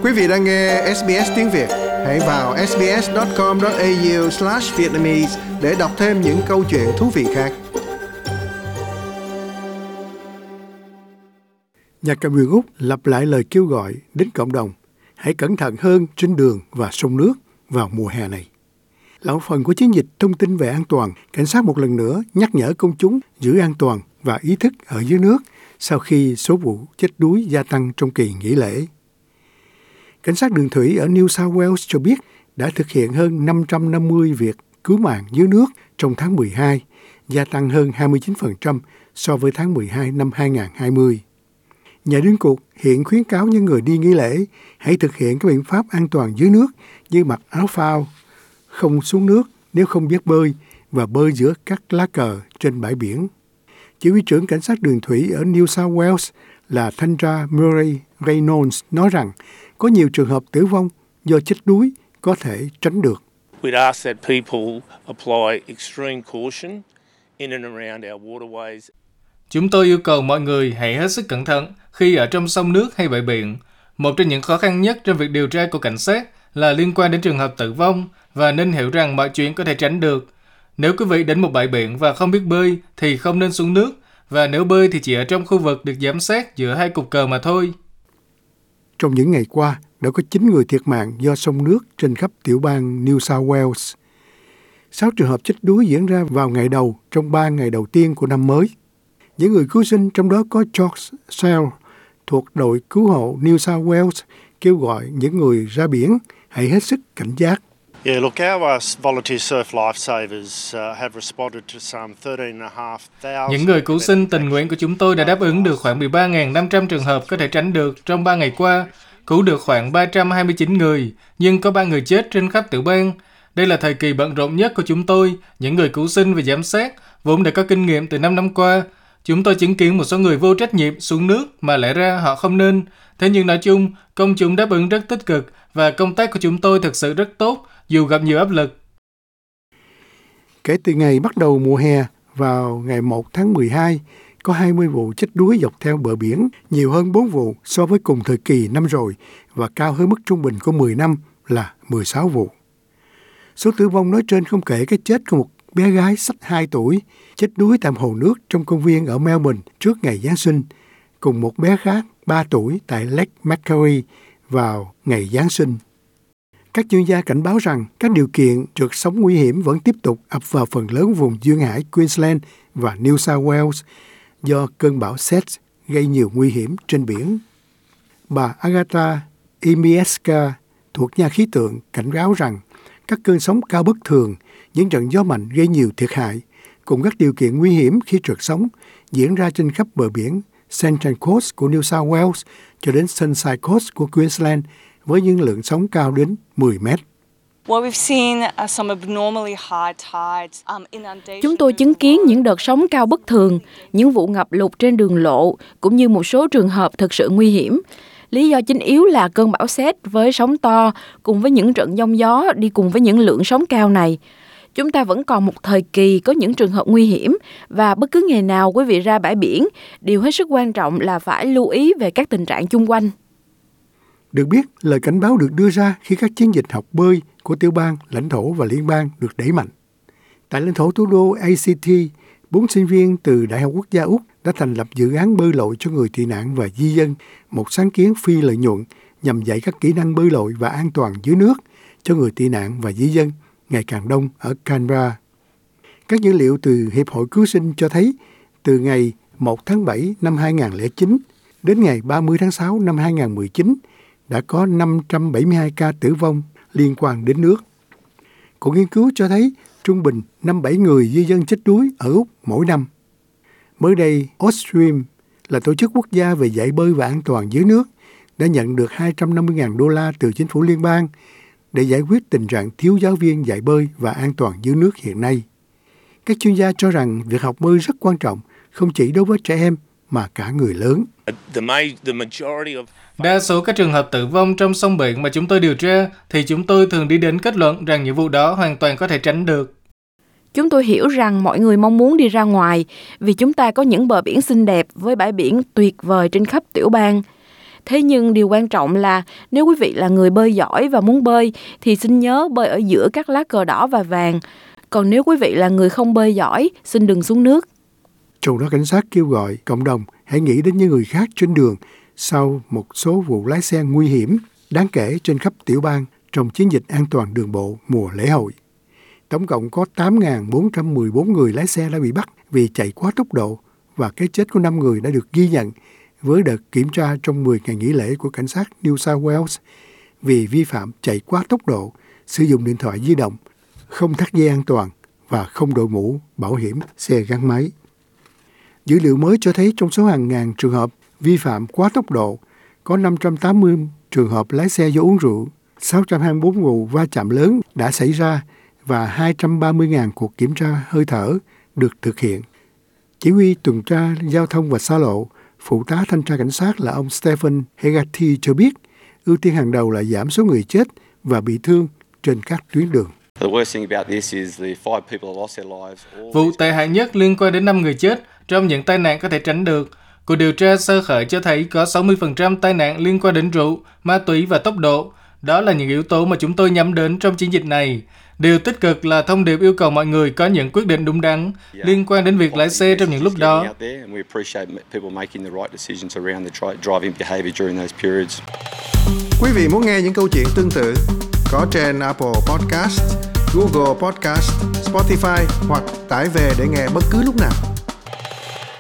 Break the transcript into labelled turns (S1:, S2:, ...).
S1: Quý vị đang nghe SBS tiếng Việt. Hãy vào sbs.com.au/vietnamese để đọc thêm những câu chuyện thú vị khác. Nhà cầm quyền Úc lặp lại lời kêu gọi đến cộng đồng hãy cẩn thận hơn trên đường và sông nước vào mùa hè này. Là một phần của chiến dịch thông tin về an toàn, cảnh sát một lần nữa nhắc nhở công chúng giữ an toàn và ý thức ở dưới nước sau khi số vụ chết đuối gia tăng trong kỳ nghỉ lễ. Cảnh sát đường thủy ở New South Wales cho biết đã thực hiện hơn 550 việc cứu mạng dưới nước trong tháng 12, gia tăng hơn 29% so với tháng 12 năm 2020. Nhà đương cuộc hiện khuyến cáo những người đi nghỉ lễ hãy thực hiện các biện pháp an toàn dưới nước như mặc áo phao, không xuống nước nếu không biết bơi và bơi giữa các lá cờ trên bãi biển. Chỉ huy trưởng cảnh sát đường thủy ở New South Wales là thanh tra Murray Reynolds nói rằng có nhiều trường hợp tử vong do chết đuối có thể tránh được.
S2: We'd ask that people apply extreme caution in and around our waterways.
S3: Chúng tôi yêu cầu mọi người hãy hết sức cẩn thận khi ở trong sông nước hay bãi biển. Một trong những khó khăn nhất trong việc điều tra của cảnh sát là liên quan đến trường hợp tử vong và nên hiểu rằng mọi chuyện có thể tránh được. Nếu quý vị đến một bãi biển và không biết bơi thì không nên xuống nước, và nếu bơi thì chỉ ở trong khu vực được giám sát giữa hai cột cờ mà thôi.
S1: Trong những ngày qua, đã có 9 người thiệt mạng do sông nước trên khắp tiểu bang New South Wales. 6 trường hợp chết đuối diễn ra vào ngày đầu trong 3 ngày đầu tiên của năm mới. Những người cứu sinh trong đó có George Sell thuộc đội cứu hộ New South Wales kêu gọi những người ra biển hãy hết sức cảnh giác.
S4: Yeah, look, our volunteer surf lifesavers have responded to some 13,500.
S3: Những người cứu sinh tình nguyện của chúng tôi đã đáp ứng được khoảng 13.500 trường hợp có thể tránh được trong 3 ngày qua, cứu được khoảng 329 người, nhưng có 3 người chết trên khắp tiểu bang. Đây là thời kỳ bận rộn nhất của chúng tôi, những người cứu sinh và giám sát, vốn đã có kinh nghiệm từ 5 năm qua. Chúng tôi chứng kiến một số người vô trách nhiệm xuống nước mà lẽ ra họ không nên. Thế nhưng nói chung, công chúng đáp ứng rất tích cực và công tác của chúng tôi thực sự rất tốt, dù gặp nhiều áp lực.
S1: Kể từ ngày bắt đầu mùa hè, vào ngày 1 tháng 12, có 20 vụ chết đuối dọc theo bờ biển, nhiều hơn 4 vụ so với cùng thời kỳ năm rồi và cao hơn mức trung bình của 10 năm là 16 vụ. Số tử vong nói trên không kể cái chết của một bé gái xách 2 tuổi chết đuối tại hồ nước trong công viên ở Melbourne trước ngày Giáng sinh, cùng một bé khác 3 tuổi tại Lake Macquarie vào ngày Giáng sinh. Các chuyên gia cảnh báo rằng các điều kiện trượt sóng nguy hiểm vẫn tiếp tục ập vào phần lớn vùng duyên hải Queensland và New South Wales do cơn bão Seth gây nhiều nguy hiểm trên biển. Bà Agatha Imieska thuộc nhà khí tượng cảnh báo rằng các cơn sóng cao bất thường, những trận gió mạnh gây nhiều thiệt hại, cùng các điều kiện nguy hiểm khi trượt sóng diễn ra trên khắp bờ biển Central Coast của New South Wales cho đến Sunshine Coast của Queensland với những lượng sóng cao đến 10 mét.
S5: Chúng tôi chứng kiến những đợt sóng cao bất thường, những vụ ngập lụt trên đường lộ, cũng như một số trường hợp thực sự nguy hiểm. Lý do chính yếu là cơn bão Seth với sóng to cùng với những trận giông gió đi cùng với những lượng sóng cao này. Chúng ta vẫn còn một thời kỳ có những trường hợp nguy hiểm và bất cứ ngày nào quý vị ra bãi biển, điều hết sức quan trọng là phải lưu ý về các tình trạng chung quanh.
S1: Được biết, lời cảnh báo được đưa ra khi các chiến dịch học bơi của tiểu bang, lãnh thổ và liên bang được đẩy mạnh. Tại lãnh thổ thủ đô ACT, 4 sinh viên từ Đại học Quốc gia Úc đã thành lập dự án bơi lội cho người tị nạn và di dân, một sáng kiến phi lợi nhuận nhằm dạy các kỹ năng bơi lội và an toàn dưới nước cho người tị nạn và di dân ngày càng đông ở Canberra. Các dữ liệu từ Hiệp hội Cứu sinh cho thấy từ ngày 1 tháng 7 năm 2009 đến ngày 30 tháng 6 năm 2019 đã có 572 ca tử vong liên quan đến nước. Cuộc nghiên cứu cho thấy trung bình 5-7 người di dân chết đuối ở Úc mỗi năm. Mới đây, Australian là tổ chức quốc gia về dạy bơi và an toàn dưới nước đã nhận được $250,000 từ chính phủ liên bang để giải quyết tình trạng thiếu giáo viên dạy bơi và an toàn dưới nước hiện nay. Các chuyên gia cho rằng việc học bơi rất quan trọng, không chỉ đối với trẻ em mà cả người lớn.
S3: Đa số các trường hợp tử vong trong sông biển mà chúng tôi điều tra thì chúng tôi thường đi đến kết luận rằng những vụ đó hoàn toàn có thể tránh được.
S5: Chúng tôi hiểu rằng mọi người mong muốn đi ra ngoài vì chúng ta có những bờ biển xinh đẹp với bãi biển tuyệt vời trên khắp tiểu bang. Thế nhưng điều quan trọng là nếu quý vị là người bơi giỏi và muốn bơi thì xin nhớ bơi ở giữa các lá cờ đỏ và vàng. Còn nếu quý vị là người không bơi giỏi, xin đừng xuống nước.
S1: Trong đó cảnh sát kêu gọi cộng đồng hãy nghĩ đến những người khác trên đường sau một số vụ lái xe nguy hiểm đáng kể trên khắp tiểu bang trong chiến dịch an toàn đường bộ mùa lễ hội. Tổng cộng có 8.414 người lái xe đã bị bắt vì chạy quá tốc độ và cái chết của 5 người đã được ghi nhận với đợt kiểm tra trong 10 ngày nghỉ lễ của cảnh sát New South Wales vì vi phạm chạy quá tốc độ, sử dụng điện thoại di động, không thắt dây an toàn và không đội mũ bảo hiểm xe gắn máy. Dữ liệu mới cho thấy trong số hàng ngàn trường hợp vi phạm quá tốc độ, có 580 trường hợp lái xe do uống rượu, 624 vụ va chạm lớn đã xảy ra và 230.000 cuộc kiểm tra hơi thở được thực hiện. Chỉ huy tuần tra giao thông và xa lộ, phụ tá thanh tra cảnh sát là ông Stephen Hegarty cho biết, ưu tiên hàng đầu là giảm số người chết và bị thương trên các tuyến đường.
S3: Vụ tệ hại nhất liên quan đến 5 người chết trong những tai nạn có thể tránh được. Cuộc điều tra sơ khởi cho thấy có 60% tai nạn liên quan đến rượu, ma túy và tốc độ. Đó là những yếu tố mà chúng tôi nhắm đến trong chiến dịch này. Điều tích cực là thông điệp yêu cầu mọi người có những quyết định đúng đắn liên quan đến việc lái xe trong những lúc đó.
S1: Quý vị muốn nghe những câu chuyện tương tự có trên Apple Podcast, Google Podcast, Spotify hoặc tải về để nghe bất cứ lúc nào.